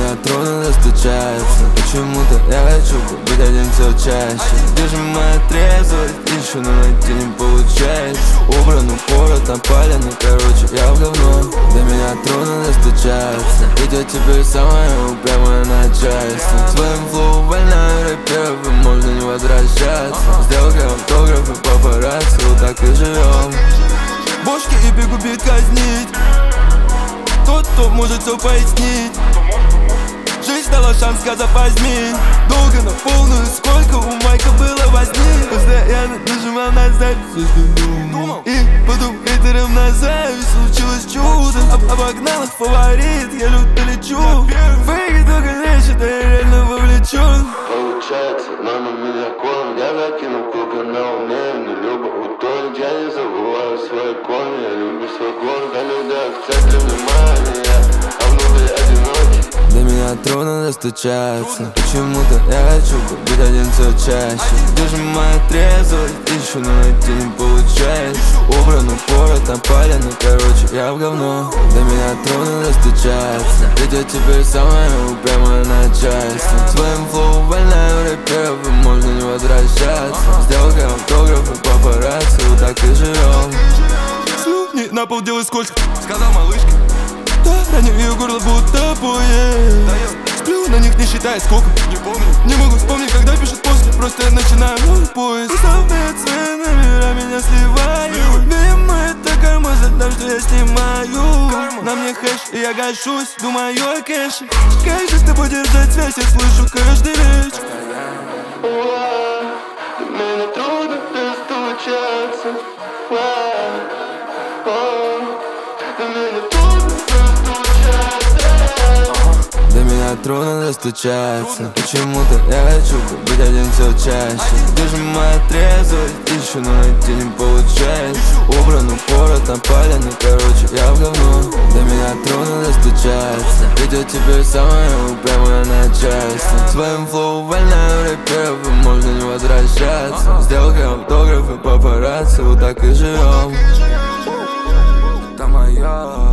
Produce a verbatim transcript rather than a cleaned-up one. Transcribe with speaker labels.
Speaker 1: меня трудно достучаться. Почему-то я хочу быть один все чаще. Где же моя трезвость? Ищу, но найти не получается. Убран упорот, напален, ну короче я в говно. До меня трудно достучаться. Идет теперь самое упрямое начальство. Своим флоу вольная рэперов, и можно не возвращаться. Сделка, автографы, папарацци, вот так и живем.
Speaker 2: Бошки и бегу бит казнить. Тот, кто может все пояснить. Жизнь дала шанс, сказав возьми. Долго на полную, сколько у Майка было возни. Постоянно нажимал на запись, все что думал. И потом хейтерам на зависть случилось чудо. Об Обогнал их фаворит, я люто лечу. Фейки только лечат, а я реально вовлечен.
Speaker 1: Получается, мама меня кормит. Я закинул круга на уме, но любо утонет. Я не забываю свои корни, я люблю свой город. На людях в центре внимания, а внутри одинокий. До меня трудно достучаться. Почему-то я хочу быть один все чаще. Где же моя трезвость? Ищу, но найти не получается. Убран упорот, напален, ну короче я в говно. До меня трудно достучаться. Идет теперь самое упрямое начальство. Своим флоу вольная рэперов, и можно не возвращаться. Сделка, автографы, папарацци, вот так и живем.
Speaker 2: Слюни на пол делай скользко, сказал малышка. Да, ранил ее горло будто поезд. Сплю на них, не считая сколько. Не помню, не могу вспомнить, когда пишут после. Просто я начинаю мой поезд. Представляет свои номера, меня сливают. Видимо, это карма за то, что я снимаю. На мне хэш, и я гашусь, думаю о кэше. Как же с тобой держать связь, я слышу каждый вечер.
Speaker 1: До меня трудно достучаться. До меня трудно До меня трудно достучаться. Почему-то я хочу быть один все чаще. Где же моя трезвость? Ищу, но найти не получается. Убран упорот, напален, ну короче я в говно. До меня трудно достучаться. Идет теперь самое упрямое начальство. Своим флоу вольная рэперов, и можно не возвращаться. Сделка, автографы, папарацци, вот так и живем. Это моя